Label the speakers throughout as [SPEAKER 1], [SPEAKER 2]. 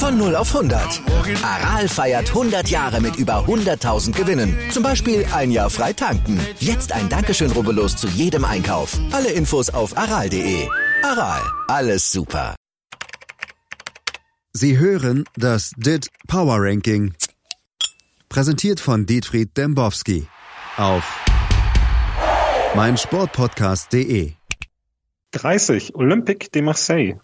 [SPEAKER 1] Von 0 auf 100. Aral feiert 100 Jahre mit über 100.000 Gewinnen. Zum Beispiel ein Jahr frei tanken. Jetzt ein Dankeschön, rubbellos zu jedem Einkauf. Alle Infos auf aral.de. Aral, alles super.
[SPEAKER 2] Sie hören das DIT Power Ranking. Präsentiert von Dietfried Dembowski auf meinsportpodcast.de.
[SPEAKER 3] 30, Olympique de Marseille,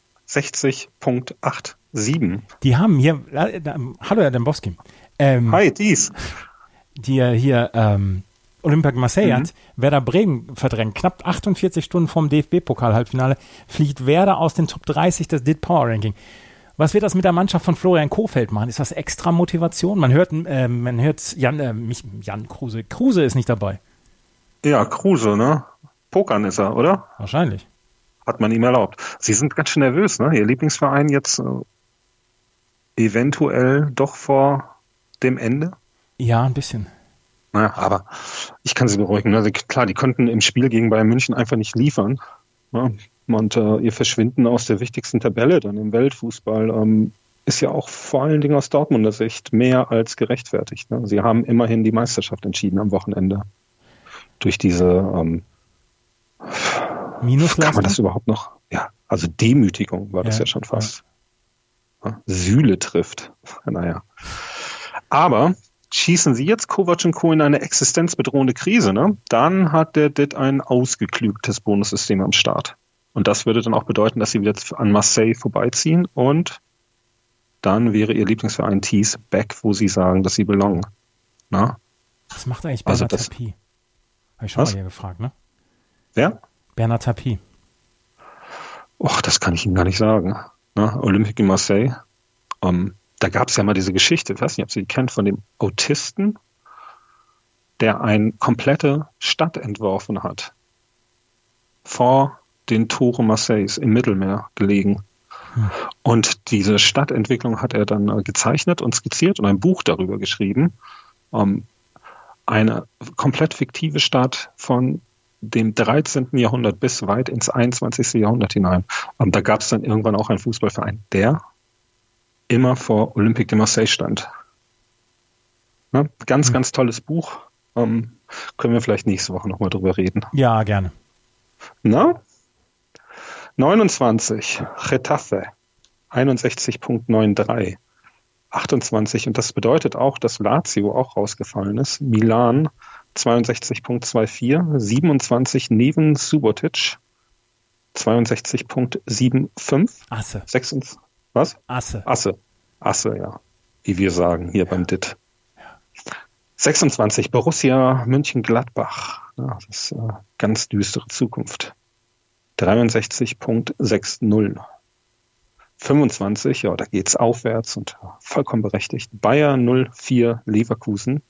[SPEAKER 3] 60,87.
[SPEAKER 4] Die haben hier, hallo Herr Dembowski.
[SPEAKER 3] Hi, dies.
[SPEAKER 4] Die hier Olympique de Marseille hat Werder Bremen verdrängt. Knapp 48 Stunden vom DFB-Pokal-Halbfinale fliegt Werder aus den Top 30 des DIT Power Ranking. Was wird das mit der Mannschaft von Florian Kohfeldt machen? Ist das extra Motivation? Man hört Jan Kruse. Kruse ist nicht dabei.
[SPEAKER 3] Ja, Kruse, ne? Pokern ist er, oder?
[SPEAKER 4] Wahrscheinlich.
[SPEAKER 3] Hat man ihm erlaubt. Sie sind ganz schön nervös, ne? Ihr Lieblingsverein jetzt eventuell doch vor dem Ende?
[SPEAKER 4] Ja, ein bisschen.
[SPEAKER 3] Naja, aber ich kann Sie beruhigen. Also klar, die konnten im Spiel gegen Bayern München einfach nicht liefern. Ja? Und ihr Verschwinden aus der wichtigsten Tabelle dann im Weltfußball ist ja auch vor allen Dingen aus Dortmunder Sicht mehr als gerechtfertigt. Ne? Sie haben immerhin die Meisterschaft entschieden am Wochenende. Durch diese
[SPEAKER 4] Minusleistung?
[SPEAKER 3] Kann man das überhaupt noch? Ja, also Demütigung war das ja schon fast. Ja. Süle trifft. Naja. Aber schießen Sie jetzt Kovac und Co. in eine existenzbedrohende Krise, ne? Dann hat der DIT ein ausgeklügeltes Bonussystem am Start. Und das würde dann auch bedeuten, dass sie wieder an Marseille vorbeiziehen und dann wäre ihr Lieblingsverein Thies back, wo sie sagen, dass sie belongen. Na?
[SPEAKER 4] Was macht eigentlich Bernard Tapie? Habe ich schon mal hier gefragt, ne?
[SPEAKER 3] Wer?
[SPEAKER 4] Bernard Tapie.
[SPEAKER 3] Och, das kann ich Ihnen gar nicht sagen. Na? Olympique de Marseille. Da gab es ja mal diese Geschichte, ich weiß nicht, ob Sie die kennt, von dem Autisten, der eine komplette Stadt entworfen hat. Vor den Toren Marseilles im Mittelmeer gelegen. Und diese Stadtentwicklung hat er dann gezeichnet und skizziert und ein Buch darüber geschrieben. Eine komplett fiktive Stadt von dem 13. Jahrhundert bis weit ins 21. Jahrhundert hinein. Und da gab es dann irgendwann auch einen Fußballverein, der immer vor Olympique de Marseille stand. Ja, ganz, ganz tolles Buch. Können wir vielleicht nächste Woche nochmal drüber reden.
[SPEAKER 4] Ja, gerne.
[SPEAKER 3] Na? 29, Getafe, 61,93. 28, und das bedeutet auch, dass Lazio auch rausgefallen ist. Milan, 62,24. 27, Neven Subotic, 62,75.
[SPEAKER 4] Asse.
[SPEAKER 3] 26, was?
[SPEAKER 4] Asse.
[SPEAKER 3] Asse, ja. Wie wir sagen hier beim DIT. 26, Borussia Mönchengladbach. Ja, das ist eine ganz düstere Zukunft. 63,60. 25, ja, da geht's aufwärts und vollkommen berechtigt. Bayern 04 Leverkusen,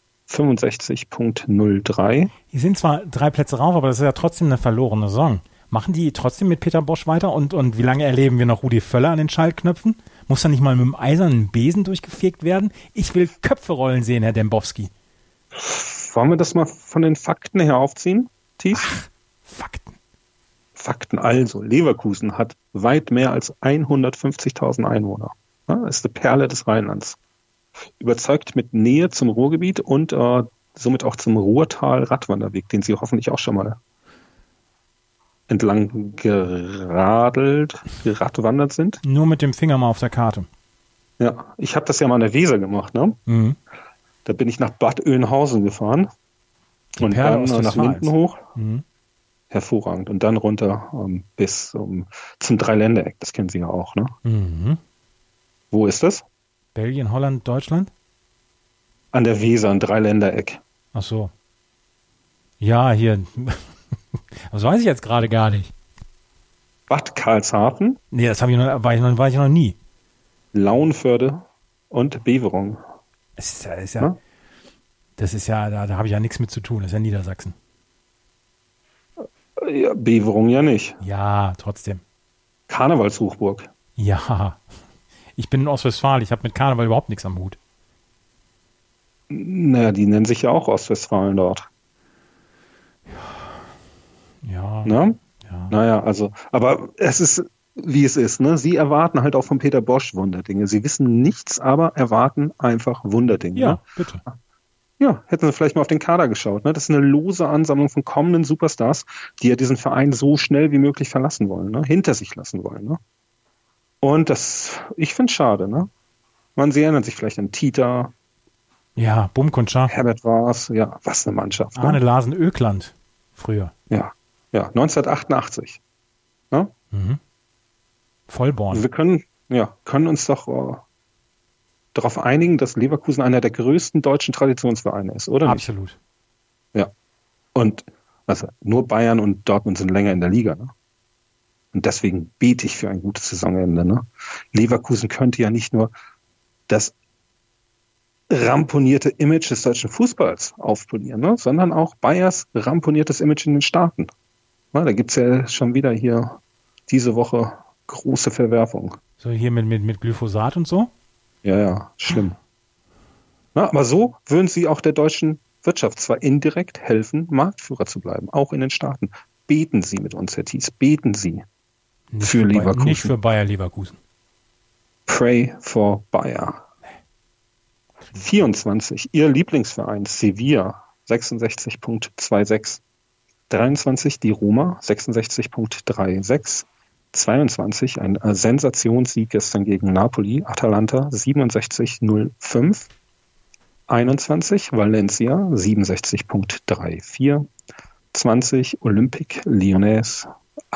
[SPEAKER 3] 65,03.
[SPEAKER 4] Die sind zwar 3 Plätze rauf, aber das ist ja trotzdem eine verlorene Saison. Machen die trotzdem mit Peter Bosch weiter? Und wie lange erleben wir noch Rudi Völler an den Schaltknöpfen? Muss da nicht mal mit dem eisernen Besen durchgefegt werden? Ich will Köpfe rollen sehen, Herr Dembowski.
[SPEAKER 3] Wollen wir das mal von den Fakten her aufziehen, Tief? Fakten. Also, Leverkusen hat weit mehr als 150.000 Einwohner. Ja, ist eine Perle des Rheinlands. Überzeugt mit Nähe zum Ruhrgebiet und somit auch zum Ruhrtal-Radwanderweg, den Sie hoffentlich auch schon mal entlang geradwandert sind.
[SPEAKER 4] Nur mit dem Finger mal auf der Karte.
[SPEAKER 3] Ja, ich habe das ja mal an der Weser gemacht, ne?
[SPEAKER 4] Mhm.
[SPEAKER 3] Da bin ich nach Bad Oeynhausen gefahren
[SPEAKER 4] Die
[SPEAKER 3] und
[SPEAKER 4] Perle
[SPEAKER 3] dann nach Minden hoch.
[SPEAKER 4] Mhm.
[SPEAKER 3] Hervorragend. Und dann runter bis zum Dreiländereck. Das kennen Sie ja auch, ne?
[SPEAKER 4] Mhm.
[SPEAKER 3] Wo ist das?
[SPEAKER 4] Belgien, Holland, Deutschland?
[SPEAKER 3] An der Weser, ein Dreiländereck.
[SPEAKER 4] Ach so. Ja, hier. Das weiß ich jetzt gerade gar nicht.
[SPEAKER 3] Bad Karlshafen.
[SPEAKER 4] Nee, das war ich noch nie.
[SPEAKER 3] Lauenförde und Beverung.
[SPEAKER 4] Das ist ja, da habe ich ja nichts mit zu tun. Das ist ja Niedersachsen.
[SPEAKER 3] Ja, Beverung ja nicht.
[SPEAKER 4] Ja, trotzdem.
[SPEAKER 3] Karnevalshochburg.
[SPEAKER 4] Ja. Ich bin in Ostwestfalen. Ich habe mit Karneval überhaupt nichts am Hut.
[SPEAKER 3] Naja, die nennen sich ja auch Ostwestfalen dort.
[SPEAKER 4] Ja.
[SPEAKER 3] Ne?
[SPEAKER 4] Ja.
[SPEAKER 3] Naja, also, aber es ist wie es ist. Ne? Sie erwarten halt auch von Peter Bosch Wunderdinge. Sie wissen nichts, aber erwarten einfach Wunderdinge.
[SPEAKER 4] Ja,
[SPEAKER 3] ne?
[SPEAKER 4] bitte.
[SPEAKER 3] Ja, hätten sie vielleicht mal auf den Kader geschaut. Ne? Das ist eine lose Ansammlung von kommenden Superstars, die ja diesen Verein so schnell wie möglich verlassen wollen, ne? Hinter sich lassen wollen. Ne? Und ich finde es schade. Ne? Sie erinnern sich vielleicht an Tita.
[SPEAKER 4] Ja, Bumkuntscher.
[SPEAKER 3] Herbert Waas. Ja, was eine Mannschaft.
[SPEAKER 4] Arne Larsen Ökland früher.
[SPEAKER 3] Ja, 1988. Ne?
[SPEAKER 4] Mhm. Vollborn.
[SPEAKER 3] Wir können uns doch darauf einigen, dass Leverkusen einer der größten deutschen Traditionsvereine ist, oder nicht?
[SPEAKER 4] Absolut.
[SPEAKER 3] Ja. Und also nur Bayern und Dortmund sind länger in der Liga. Ne? Und deswegen bete ich für ein gutes Saisonende. Ne? Leverkusen könnte ja nicht nur das ramponierte Image des deutschen Fußballs aufpolieren, ne? sondern auch Bayers ramponiertes Image in den Staaten. Na, da gibt es ja schon wieder hier diese Woche große Verwerfung.
[SPEAKER 4] So hier mit Glyphosat und so?
[SPEAKER 3] Ja, schlimm. Na, aber so würden sie auch der deutschen Wirtschaft zwar indirekt helfen, Marktführer zu bleiben, auch in den Staaten. Beten Sie mit uns, Herr Thies, beten Sie für Leverkusen.
[SPEAKER 4] Nicht für Bayer Leverkusen.
[SPEAKER 3] Pray for Bayer. 24, Ihr Lieblingsverein Sevilla, 66.26. 23, die Roma, 66.36. 22, ein Sensationssieg gestern gegen Napoli, Atalanta 67.05. 21, Valencia 67.34. 20, Olympique Lyonnais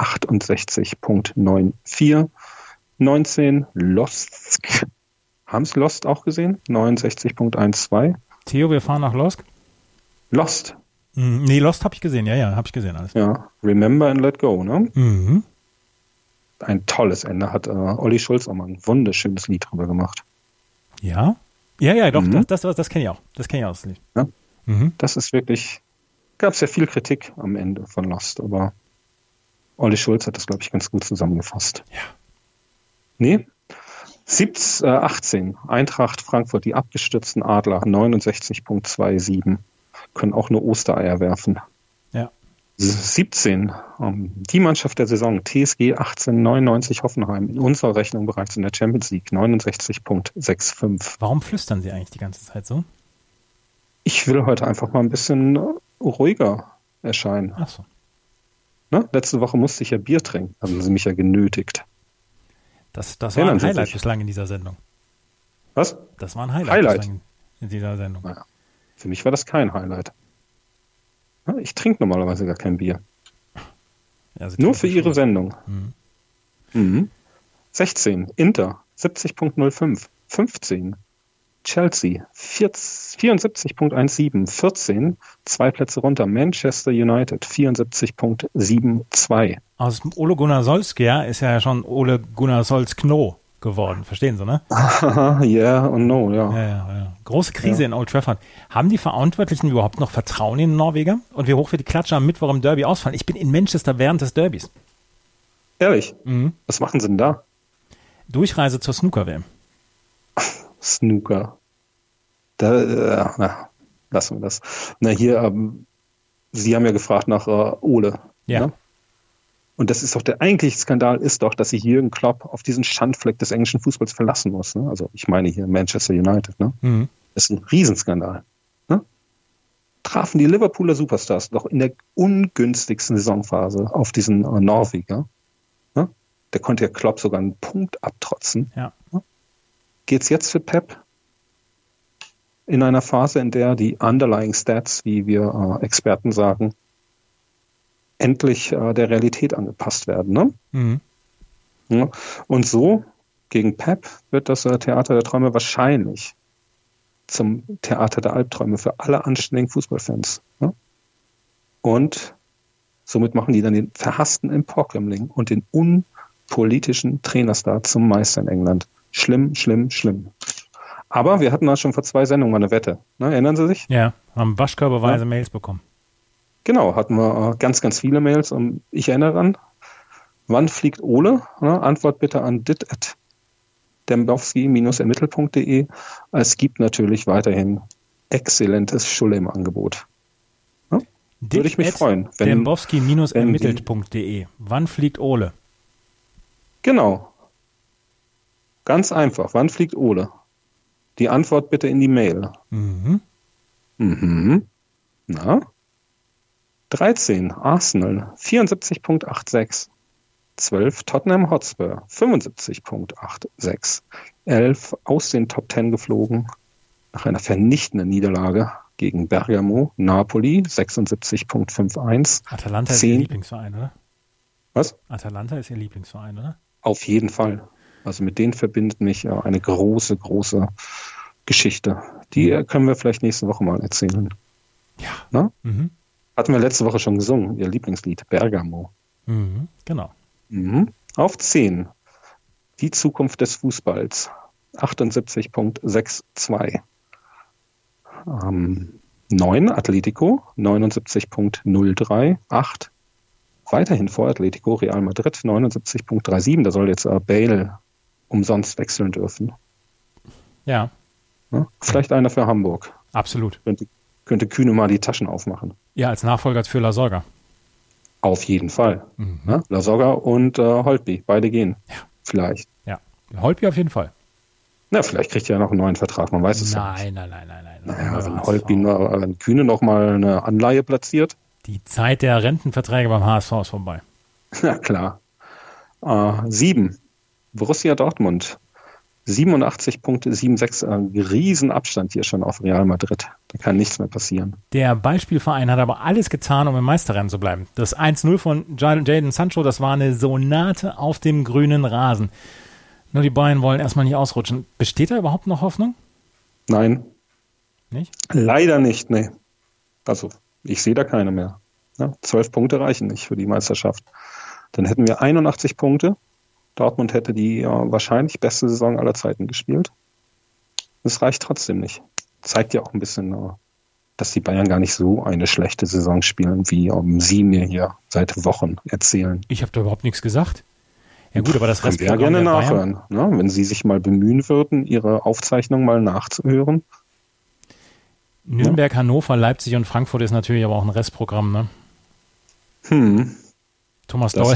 [SPEAKER 3] 68.94. 19, Lostsk. Haben Sie Lost auch gesehen? 69.12.
[SPEAKER 4] Theo, wir fahren nach Lost?
[SPEAKER 3] Lost.
[SPEAKER 4] Nee, Lost habe ich gesehen. Ja, habe ich gesehen alles.
[SPEAKER 3] Ja, Remember and Let Go, ne?
[SPEAKER 4] Mhm.
[SPEAKER 3] Ein tolles Ende, hat Olli Schulz auch mal ein wunderschönes Lied drüber gemacht.
[SPEAKER 4] Ja? Ja, doch, das kenne ich auch. Das kenne ich auch, das Lied.
[SPEAKER 3] Ja?
[SPEAKER 4] Mhm.
[SPEAKER 3] Das ist wirklich, gab es ja viel Kritik am Ende von Lost, aber Olli Schulz hat das, glaube ich, ganz gut zusammengefasst.
[SPEAKER 4] Ja.
[SPEAKER 3] Nee? 18, Eintracht Frankfurt, die abgestürzten Adler, 69.27, können auch nur Ostereier werfen.
[SPEAKER 4] Ja.
[SPEAKER 3] 17, die Mannschaft der Saison, TSG 1899 Hoffenheim, in unserer Rechnung bereits in der Champions League, 69.65.
[SPEAKER 4] Warum flüstern Sie eigentlich die ganze Zeit so?
[SPEAKER 3] Ich will heute einfach mal ein bisschen ruhiger erscheinen.
[SPEAKER 4] Ach so.
[SPEAKER 3] Ne? Letzte Woche musste ich ja Bier trinken, haben Sie mich ja genötigt.
[SPEAKER 4] Das war ein Highlight bislang in dieser Sendung.
[SPEAKER 3] Was?
[SPEAKER 4] Das war ein Highlight bislang in dieser Sendung.
[SPEAKER 3] Naja, für mich war das kein Highlight. Ich trinke normalerweise gar kein Bier. Ja, nur für Ihre Sendung. Mhm. 16, Inter, 70.05. 15, Chelsea, 74.17. 14, 2 Plätze runter, Manchester United, 74.72.
[SPEAKER 4] Aus Ole Gunnar Solskjaer ist ja schon Ole Gunnar Solskjaer geworden. Verstehen Sie, ne?
[SPEAKER 3] Yeah und no, ja.
[SPEAKER 4] Ja. Große Krise in Old Trafford. Haben die Verantwortlichen überhaupt noch Vertrauen in den Norweger? Und wie hoch wird die Klatsche am Mittwoch im Derby ausfallen? Ich bin in Manchester während des Derbys.
[SPEAKER 3] Ehrlich? Mhm. Was machen Sie denn da?
[SPEAKER 4] Durchreise zur Snooker-WM.
[SPEAKER 3] Snooker. Lassen wir das. Na hier, Sie haben ja gefragt nach Ole.
[SPEAKER 4] Ja.
[SPEAKER 3] Ne? Und das ist doch der eigentliche Skandal ist doch, dass sich Jürgen Klopp auf diesen Schandfleck des englischen Fußballs verlassen muss. Ne? Also ich meine hier Manchester United. Ne? Mhm. Das ist ein Riesenskandal. Ne? Trafen die Liverpooler Superstars doch in der ungünstigsten Saisonphase auf diesen Norweger. Ne? Der konnte ja Klopp sogar einen Punkt abtrotzen.
[SPEAKER 4] Ja.
[SPEAKER 3] Ne? Geht's jetzt für Pep? In einer Phase, in der die Underlying Stats, wie wir Experten sagen, endlich der Realität angepasst werden. Ne? Mhm. Ja. Und so, gegen Pep, wird das Theater der Träume wahrscheinlich zum Theater der Albträume für alle anständigen Fußballfans. Ne? Und somit machen die dann den verhassten Emporkömmling und den unpolitischen Trainerstar zum Meister in England. Schlimm, schlimm, schlimm. Aber wir hatten da schon vor 2 Sendungen mal eine Wette. Ne? Erinnern Sie sich?
[SPEAKER 4] Ja, haben waschkörperweise Mails bekommen.
[SPEAKER 3] Genau, hatten wir ganz, ganz viele Mails. Und ich erinnere daran, wann fliegt Ole? Ne? Antwort bitte an dit@dembowski-ermittelt.de. Es gibt natürlich weiterhin exzellentes Schulle im Angebot. Ne? Würde ich mich freuen.
[SPEAKER 4] Dembowski-ermittelt.de. Wann fliegt Ole?
[SPEAKER 3] Genau. Ganz einfach. Wann fliegt Ole? Die Antwort bitte in die Mail. Na? 13, Arsenal, 74,86. 12, Tottenham Hotspur, 75,86. 11, aus den Top 10 geflogen, nach einer vernichtenden Niederlage gegen Bergamo, Napoli, 76,51.
[SPEAKER 4] Atalanta ist Ihr Lieblingsverein, oder?
[SPEAKER 3] Was?
[SPEAKER 4] Atalanta ist Ihr Lieblingsverein, oder?
[SPEAKER 3] Auf jeden Fall. Also mit denen verbindet mich eine große, große Geschichte. Die können wir vielleicht nächste Woche mal erzählen.
[SPEAKER 4] Ja.
[SPEAKER 3] Na? Hatten wir letzte Woche schon gesungen, Ihr Lieblingslied, Bergamo.
[SPEAKER 4] Genau.
[SPEAKER 3] Auf 10, die Zukunft des Fußballs, 78,62. 9, Atletico, 79,03. 8, weiterhin vor Atletico, Real Madrid, 79,37. Da soll jetzt Bale umsonst wechseln dürfen.
[SPEAKER 4] Ja.
[SPEAKER 3] Vielleicht einer für Hamburg.
[SPEAKER 4] Absolut.
[SPEAKER 3] Könnte Kühne mal die Taschen aufmachen.
[SPEAKER 4] Ja, als Nachfolger für La Sorga.
[SPEAKER 3] Auf jeden Fall. La Sorga und Holtby, beide gehen.
[SPEAKER 4] Ja.
[SPEAKER 3] Vielleicht.
[SPEAKER 4] Ja, Holtby auf jeden Fall.
[SPEAKER 3] Na, vielleicht kriegt er ja noch einen neuen Vertrag, man weiß es ja nicht.
[SPEAKER 4] Nein.
[SPEAKER 3] Naja, wenn Holtby wenn Kühne noch mal eine Anleihe platziert.
[SPEAKER 4] Die Zeit der Rentenverträge beim HSV ist vorbei.
[SPEAKER 3] Ja, klar. 7, Borussia Dortmund, 87,76. Ein Riesenabstand hier schon auf Real Madrid. Da kann nichts mehr passieren.
[SPEAKER 4] Der Beispielverein hat aber alles getan, um im Meisterrennen zu bleiben. Das 1-0 von Jadon Sancho, das war eine Sonate auf dem grünen Rasen. Nur die Bayern wollen erstmal nicht ausrutschen. Besteht da überhaupt noch Hoffnung?
[SPEAKER 3] Nein.
[SPEAKER 4] Nicht?
[SPEAKER 3] Leider nicht, nee. Also, ich sehe da keine mehr. Ja, 12 Punkte reichen nicht für die Meisterschaft. Dann hätten wir 81 Punkte. Dortmund hätte die wahrscheinlich beste Saison aller Zeiten gespielt. Das reicht trotzdem nicht. Zeigt ja auch ein bisschen, dass die Bayern gar nicht so eine schlechte Saison spielen, wie Sie mir hier seit Wochen erzählen.
[SPEAKER 4] Ich habe da überhaupt nichts gesagt. Ja gut, aber das
[SPEAKER 3] Können wir ja gerne nachhören, ne? Wenn Sie sich mal bemühen würden, Ihre Aufzeichnung mal nachzuhören.
[SPEAKER 4] Nürnberg, Hannover, Leipzig und Frankfurt ist natürlich aber auch ein Restprogramm, ne? Thomas Doll,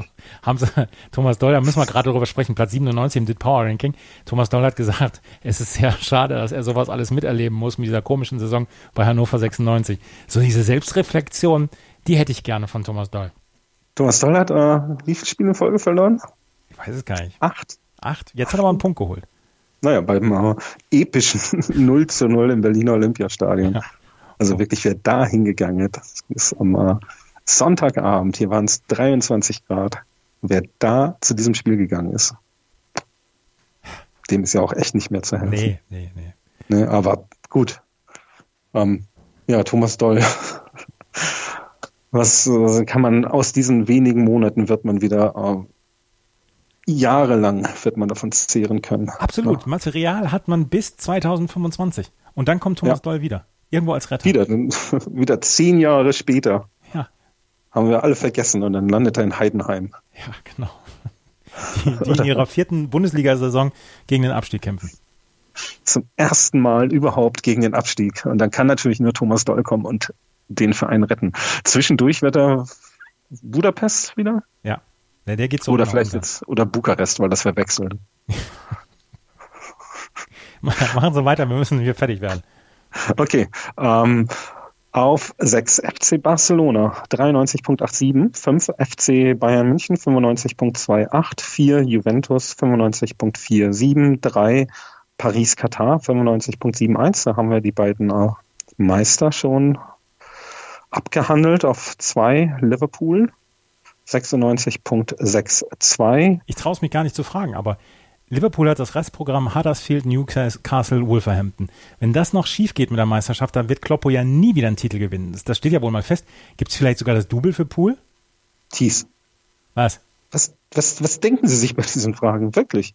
[SPEAKER 4] da müssen wir gerade darüber sprechen, Platz 97 im DIT Power Ranking. Thomas Doll hat gesagt, es ist sehr schade, dass er sowas alles miterleben muss mit dieser komischen Saison bei Hannover 96. So diese Selbstreflexion, die hätte ich gerne von Thomas Doll.
[SPEAKER 3] Thomas Doll hat wie viele Spiele in Folge verloren?
[SPEAKER 4] Ich weiß es gar nicht.
[SPEAKER 3] 8.
[SPEAKER 4] Jetzt hat er aber einen Punkt geholt.
[SPEAKER 3] Naja, beim epischen 0:0 im Berliner Olympiastadion. Ja. Also wirklich, wer da hingegangen ist, das ist am Sonntagabend, hier waren es 23 Grad. Wer da zu diesem Spiel gegangen ist, dem ist ja auch echt nicht mehr zu helfen.
[SPEAKER 4] Nee.
[SPEAKER 3] Ne, aber gut. Thomas Doll. Was kann man aus diesen wenigen Monaten wird man wieder jahrelang wird man davon zehren können.
[SPEAKER 4] Absolut. Ja. Material hat man bis 2025. Und dann kommt Thomas Doll wieder. Irgendwo als Retter.
[SPEAKER 3] Wieder 10 Jahre später.
[SPEAKER 4] Ja.
[SPEAKER 3] Haben wir alle vergessen und dann landet er in Heidenheim.
[SPEAKER 4] Ja, genau. Die in ihrer 4. Bundesliga-Saison gegen den Abstieg kämpfen.
[SPEAKER 3] Zum ersten Mal überhaupt gegen den Abstieg. Und dann kann natürlich nur Thomas Doll kommen und den Verein retten. Zwischendurch wird er Budapest wieder?
[SPEAKER 4] Ja. Der geht so.
[SPEAKER 3] Oder vielleicht jetzt, oder Bukarest, weil das verwechseln.
[SPEAKER 4] Machen Sie weiter, wir müssen hier fertig werden.
[SPEAKER 3] Okay. Auf 6 FC Barcelona 93,87, 5 FC Bayern München 95,28, 4 Juventus 95,47, 3 Paris Katar 95,71. Da haben wir die beiden Meister schon abgehandelt. Auf 2 Liverpool 96,62.
[SPEAKER 4] Ich traue es mich gar nicht zu fragen, aber Liverpool hat das Restprogramm Huddersfield, Newcastle, Wolverhampton. Wenn das noch schief geht mit der Meisterschaft, dann wird Kloppo ja nie wieder einen Titel gewinnen. Das steht ja wohl mal fest. Gibt es vielleicht sogar das Double für Pool?
[SPEAKER 3] Thies.
[SPEAKER 4] Was?
[SPEAKER 3] Was denken Sie sich bei diesen Fragen? Wirklich?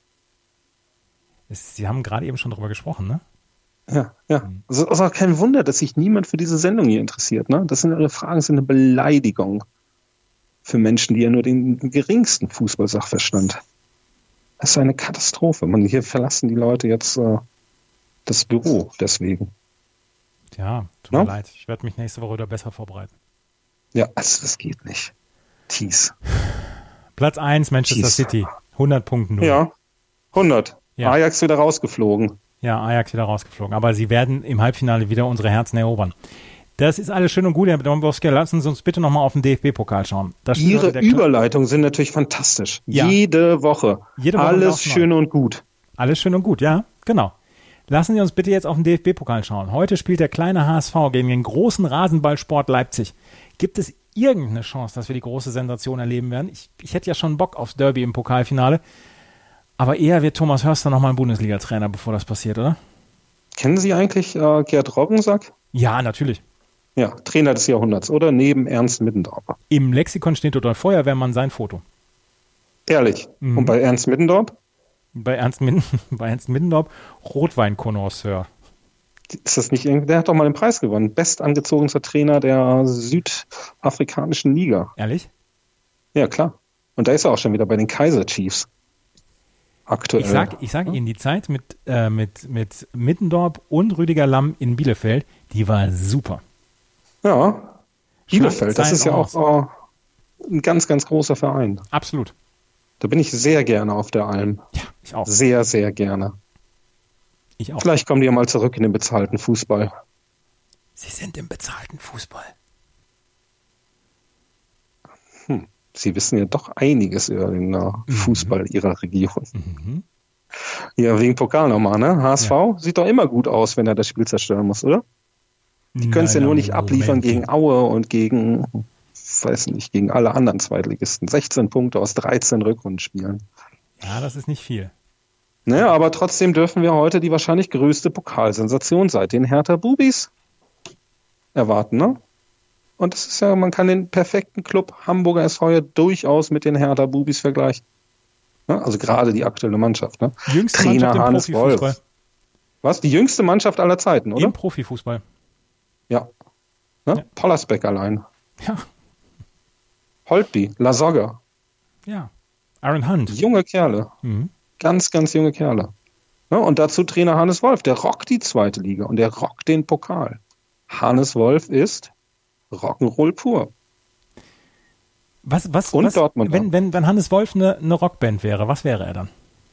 [SPEAKER 4] Sie haben gerade eben schon drüber gesprochen, ne?
[SPEAKER 3] Ja. Also ist auch kein Wunder, dass sich niemand für diese Sendung hier interessiert, ne? Das sind Ihre Fragen, sind eine Beleidigung für Menschen, die ja nur den geringsten Fußballsachverstand. Das ist eine Katastrophe. Hier verlassen die Leute jetzt das Büro deswegen.
[SPEAKER 4] Ja, tut mir leid. Ich werde mich nächste Woche wieder besser vorbereiten.
[SPEAKER 3] Ja, also das geht nicht. Thies.
[SPEAKER 4] Platz 1 Manchester City, 100 Punkte nur.
[SPEAKER 3] Ja, 100.
[SPEAKER 4] Ja.
[SPEAKER 3] Ajax wieder rausgeflogen.
[SPEAKER 4] Ja, Ajax wieder rausgeflogen. Aber sie werden im Halbfinale wieder unsere Herzen erobern. Das ist alles schön und gut, Herr Dombrovskis. Lassen Sie uns bitte nochmal auf den DFB-Pokal schauen.
[SPEAKER 3] Ihre Überleitungen sind natürlich fantastisch. Ja. Jede Woche. Alles schön und gut.
[SPEAKER 4] Alles schön und gut, ja, genau. Lassen Sie uns bitte jetzt auf den DFB-Pokal schauen. Heute spielt der kleine HSV gegen den großen Rasenballsport Leipzig. Gibt es irgendeine Chance, dass wir die große Sensation erleben werden? Ich hätte ja schon Bock aufs Derby im Pokalfinale. Aber eher wird Thomas Hörster nochmal ein Bundesliga-Trainer, bevor das passiert, oder?
[SPEAKER 3] Kennen Sie eigentlich Gerd Roggensack?
[SPEAKER 4] Ja, natürlich.
[SPEAKER 3] Ja, Trainer des Jahrhunderts, oder? Neben Ernst Middendorp.
[SPEAKER 4] Im Lexikon steht Rudolf Feuerwehrmann sein Foto.
[SPEAKER 3] Ehrlich? Mhm. Und bei Ernst Middendorp?
[SPEAKER 4] Bei Ernst Middendorp Rotwein-Connoisseur.
[SPEAKER 3] Ist das nicht irgendwie? Der hat doch mal den Preis gewonnen. Bestangezogenster Trainer der südafrikanischen Liga.
[SPEAKER 4] Ehrlich?
[SPEAKER 3] Ja, klar. Und da ist er auch schon wieder bei den Kaiser Chiefs. Aktuell.
[SPEAKER 4] Ich sag Ihnen, die Zeit mit Middendorp und Rüdiger Lamm in Bielefeld, die war super.
[SPEAKER 3] Ja, Bielefeld, das ist ja auch ein ganz, ganz großer Verein.
[SPEAKER 4] Absolut.
[SPEAKER 3] Da bin ich sehr gerne auf der Alm.
[SPEAKER 4] Ja, ich auch.
[SPEAKER 3] Sehr, sehr gerne.
[SPEAKER 4] Ich auch.
[SPEAKER 3] Vielleicht kommen die ja mal zurück in den bezahlten Fußball.
[SPEAKER 4] Sie sind im bezahlten Fußball.
[SPEAKER 3] Sie wissen ja doch einiges über den Fußball Ihrer Region.
[SPEAKER 4] Mhm.
[SPEAKER 3] Ja, wegen Pokal nochmal, ne? HSV sieht doch immer gut aus, wenn er das Spiel zerstören muss, oder? Die können es ja nur nicht abliefern gegen Aue und gegen alle anderen Zweitligisten. 16 Punkte aus 13 Rückrundenspielen.
[SPEAKER 4] Ja, das ist nicht viel.
[SPEAKER 3] Naja, aber trotzdem dürfen wir heute die wahrscheinlich größte Pokalsensation seit den Hertha Bubis erwarten, ne? Und das ist ja, man kann den perfekten Club Hamburger SV ja durchaus mit den Hertha Bubis vergleichen. Ne? Also gerade die aktuelle Mannschaft, ne?
[SPEAKER 4] Jüngste Trainer Mannschaft Hannes Wolf.
[SPEAKER 3] Was? Die jüngste Mannschaft aller Zeiten, oder?
[SPEAKER 4] Im Profifußball.
[SPEAKER 3] Ja. Ne? Ja. Pollersbeck allein.
[SPEAKER 4] Ja.
[SPEAKER 3] Holtby, Lasogga.
[SPEAKER 4] Ja. Aaron Hunt.
[SPEAKER 3] Junge Kerle. Mhm. Ganz, ganz junge Kerle. Ne? Und dazu Trainer Hannes Wolf. Der rockt die zweite Liga und der rockt den Pokal. Hannes Wolf ist Rock'n'Roll pur.
[SPEAKER 4] Dortmund. Wenn Hannes Wolf eine Rockband wäre, was wäre er dann?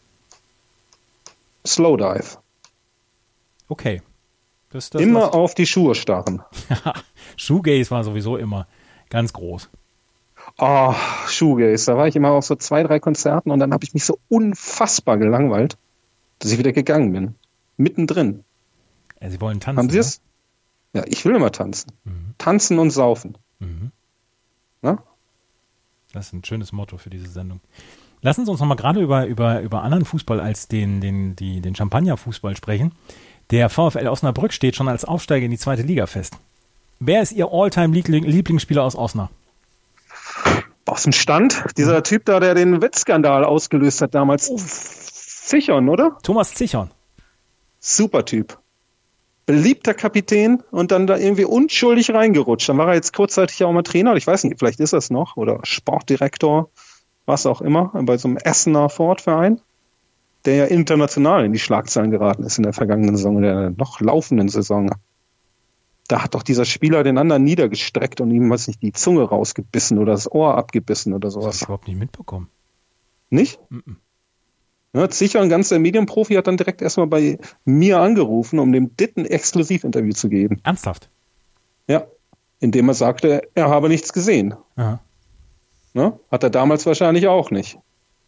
[SPEAKER 3] Slowdive.
[SPEAKER 4] Okay.
[SPEAKER 3] Immer auf die Schuhe starren.
[SPEAKER 4] Shoegaze war sowieso immer ganz groß.
[SPEAKER 3] Oh, Shoegaze. Da war ich immer auf so 2, 3 Konzerten und dann habe ich mich so unfassbar gelangweilt, dass ich wieder gegangen bin. Mittendrin.
[SPEAKER 4] Ja, Sie wollen tanzen,
[SPEAKER 3] haben Sie es? Ja, ich will immer tanzen. Mhm. Tanzen und saufen.
[SPEAKER 4] Mhm.
[SPEAKER 3] Na?
[SPEAKER 4] Das ist ein schönes Motto für diese Sendung. Lassen Sie uns noch mal gerade über anderen Fußball als den Champagner-Fußball sprechen. Der VfL Osnabrück steht schon als Aufsteiger in die zweite Liga fest. Wer ist Ihr All-Time-Lieblingsspieler aus Osnabrück?
[SPEAKER 3] Aus dem Stand? Dieser Typ da, der den Wettskandal ausgelöst hat damals. Zichon, oder?
[SPEAKER 4] Thomas Zichon.
[SPEAKER 3] Super Typ. Beliebter Kapitän und dann da irgendwie unschuldig reingerutscht. Dann war er jetzt kurzzeitig ja auch mal Trainer. Ich weiß nicht, vielleicht ist er es noch. Oder Sportdirektor, was auch immer. Bei so einem Essener Sportverein, der ja international in die Schlagzeilen geraten ist in der vergangenen Saison, in der noch laufenden Saison. Da hat doch dieser Spieler den anderen niedergestreckt und ihm, weiß nicht, die Zunge rausgebissen oder das Ohr abgebissen oder sowas.
[SPEAKER 4] Das habe ich überhaupt nicht mitbekommen.
[SPEAKER 3] Nicht?
[SPEAKER 4] Mm-mm.
[SPEAKER 3] Ja, sicher, ein ganzer Medienprofi hat dann direkt erstmal bei mir angerufen, um dem Ditten Exklusivinterview zu geben.
[SPEAKER 4] Ernsthaft?
[SPEAKER 3] Ja, indem er sagte, er habe nichts gesehen.
[SPEAKER 4] Aha.
[SPEAKER 3] Ne? Hat er damals wahrscheinlich auch nicht.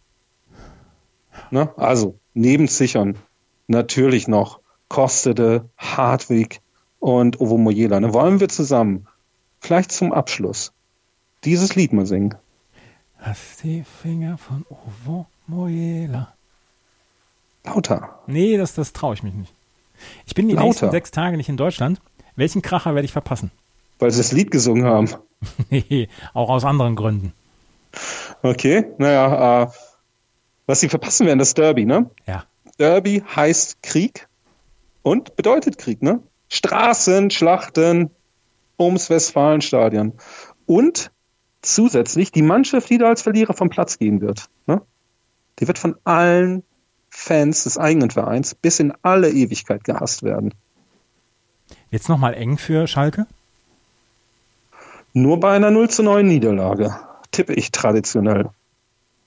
[SPEAKER 3] Ne? Also, neben Zichon natürlich noch Kostede, Hartwig und Ovo Moyela. Ne? Wollen wir zusammen, vielleicht zum Abschluss, dieses Lied mal singen?
[SPEAKER 4] Lass die Finger von Ovo Moyela.
[SPEAKER 3] Lauter.
[SPEAKER 4] Nee, das traue ich mich nicht. Ich bin die nächsten 6 Tage nicht in Deutschland. Welchen Kracher werde ich verpassen?
[SPEAKER 3] Weil sie das Lied gesungen haben.
[SPEAKER 4] Nee, auch aus anderen Gründen.
[SPEAKER 3] Okay, naja, was sie verpassen werden, das Derby, ne?
[SPEAKER 4] Ja.
[SPEAKER 3] Derby heißt Krieg und bedeutet Krieg, ne? Straßen, Schlachten ums Westfalenstadion. Und zusätzlich die Mannschaft, die da als Verlierer vom Platz gehen wird, ne? Die wird von allen Fans des eigenen Vereins bis in alle Ewigkeit gehasst werden.
[SPEAKER 4] Jetzt nochmal eng für Schalke?
[SPEAKER 3] Nur bei einer 0:9 Niederlage, tippe ich traditionell.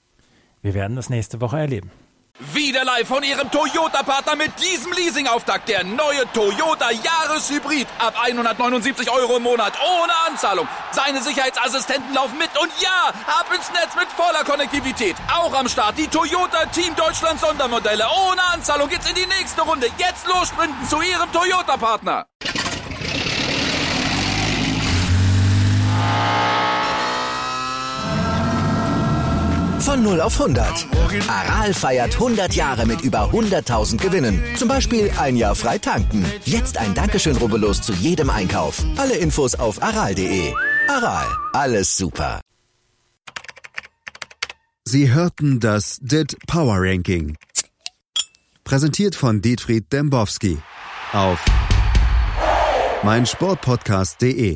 [SPEAKER 4] Wir werden das nächste Woche erleben.
[SPEAKER 5] Wieder live von Ihrem Toyota-Partner mit diesem Leasing-Auftakt. Der neue Toyota Jahreshybrid. Ab 179 € im Monat. Ohne Anzahlung. Seine Sicherheitsassistenten laufen mit. Und ja, ab ins Netz mit voller Konnektivität. Auch am Start die Toyota Team Deutschland Sondermodelle. Ohne Anzahlung geht's in die nächste Runde. Jetzt los sprinten zu Ihrem Toyota-Partner.
[SPEAKER 1] Von 0 auf 100. Aral feiert 100 Jahre mit über 100.000 Gewinnen. Zum Beispiel ein Jahr frei tanken. Jetzt ein Dankeschön, rubbellos zu jedem Einkauf. Alle Infos auf aral.de. Aral, alles super.
[SPEAKER 2] Sie hörten das DIT Power Ranking. Präsentiert von Dietfried Dembowski auf meinsportpodcast.de.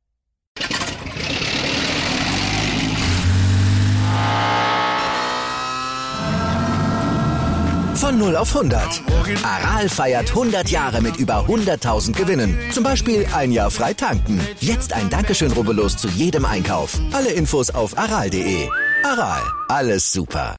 [SPEAKER 1] Von 0 auf 100. Aral feiert 100 Jahre mit über 100.000 Gewinnen. Zum Beispiel ein Jahr frei tanken. Jetzt ein Dankeschön, rubbellos zu jedem Einkauf. Alle Infos auf aral.de. Aral, alles super.